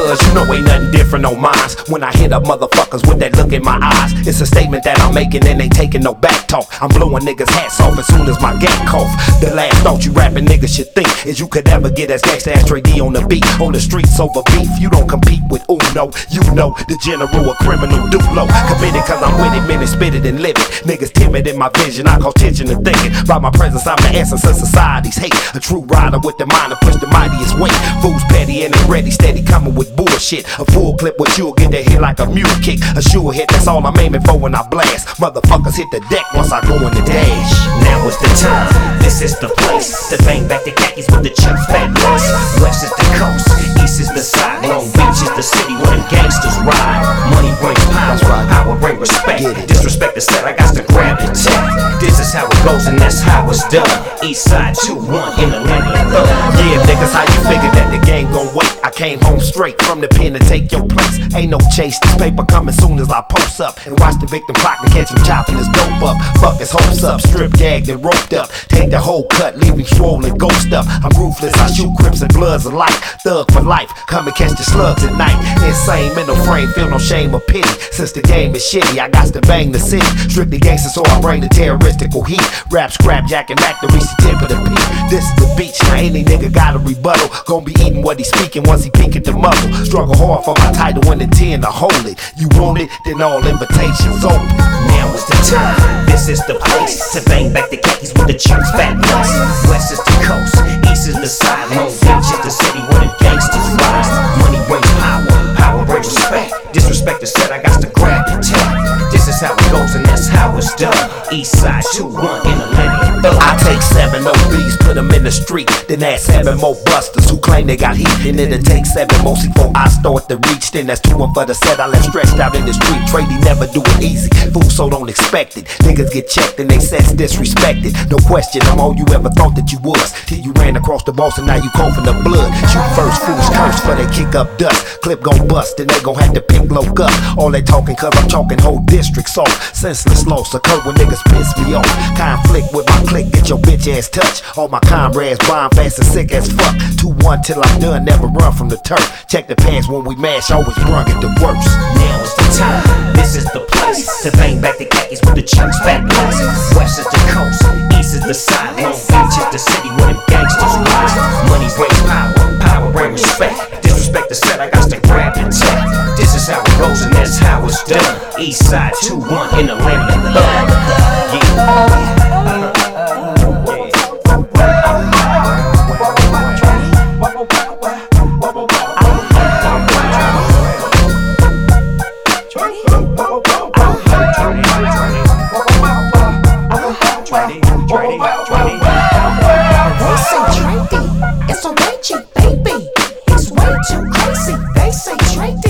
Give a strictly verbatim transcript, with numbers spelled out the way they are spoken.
cuz you know ain't nothing different on mine. When I hit up motherfuckers with that look in my eyes, it's a statement that I'm making and ain't taking no back talk. I'm blowing niggas hats off as soon as my gap cough. The last thought you rapping niggas should think is you could ever get as gangsta as Trey D on the beat. On the streets over beef, you don't compete with Uno. You know the general a criminal Duplo. Committed cause I'm with it, minute, spit it and live it. Niggas timid in my vision, I cause tension and thinking. By my presence, I'm the essence of society's hate. A true rider with the mind to push the mightiest weight. Fools petty and they ready, steady coming with bullshit. A full clip with you'll get that hit like a mule kick. A sure hit, that's all I'm aiming for when I blast. Motherfuckers hit the deck once I go in the dash. Now is the time, this is the place to bang back the khakis with the chuck fat lace. West is the coast, east is the side. Long Beach is the city where them gangsters ride. Money brings power, power brings respect. Disrespect the set, I got to grab the tech. This is how it goes and that's how it's done. East side two one in the land of thug. Yeah, niggas, how you figure that the game gon' wait? I came home straight from the pen to take your place. Ain't no chase, this paper coming soon as I post up. And watch the victim clock and catch him chopping his dope up. Fuck his hopes up, strip gagged and roped up. Take the whole cut, leave him swollen, ghost up. I'm ruthless, I shoot crips and bloods alike. Thug for life, come and catch the slugs at night. Insane mental frame, feel no shame or pity. Since the game is shitty, I got to bang the city. Strictly gangster, so I bring the terroristical heat. Rap, scrap, jack, and back to reach the tip of the peak. This is the beach, now any nigga got a rebuttal. Gon' be eating what he speaking once he peek at the muzzle. Struggle hard for my title and the ten to hold it. You want it, then all invitations open. Now is the time, this is the place to bang back the khakis with the chucks fat lace. West is the coast, east is the side. Long Beach is the city where them gangsters rise. Money brings power, power brings respect. Disrespect the set, I got to grab the tech. This is how it goes and that's how it's done. East side two one in the land of thug. I take seven O Bs, put them in the street. Then add seven more busters who claim they got heat. And then it takes seven more before I start to reach. Then that's two one for the set I left stretched out in the street. Trady never do it easy, fool so don't expect it. Niggas get checked and they sets disrespected. No question, I'm all you ever thought that you was. Till you ran across the boss and now you coughing the blood. Shoot first, fools curse for they kick up dust. Clip gon' bust and they gon' have to pick low up. All they talking cause I'm talking whole districts off. Senseless loss occur when niggas piss me off. Conflict with my clique, get your bitch ass touch. All my comrades blind, fast and sick as fuck. two one till I'm done, never run from the turf. Check the pants when we mash, always run it the worst. Now is the time, this is the place to bang back the khakis with the chucks fat lace. West is the coast, east is the side. Long Beach is the city where them gangsters rise. Money brings power, power brings respect. Disrespect the set, I got to grab the tech. This is how it goes and that's how it's done. East side two one in the land of thug. Yeah. They say trendy, it's a way cheap, baby. It's way too crazy. They say trendy.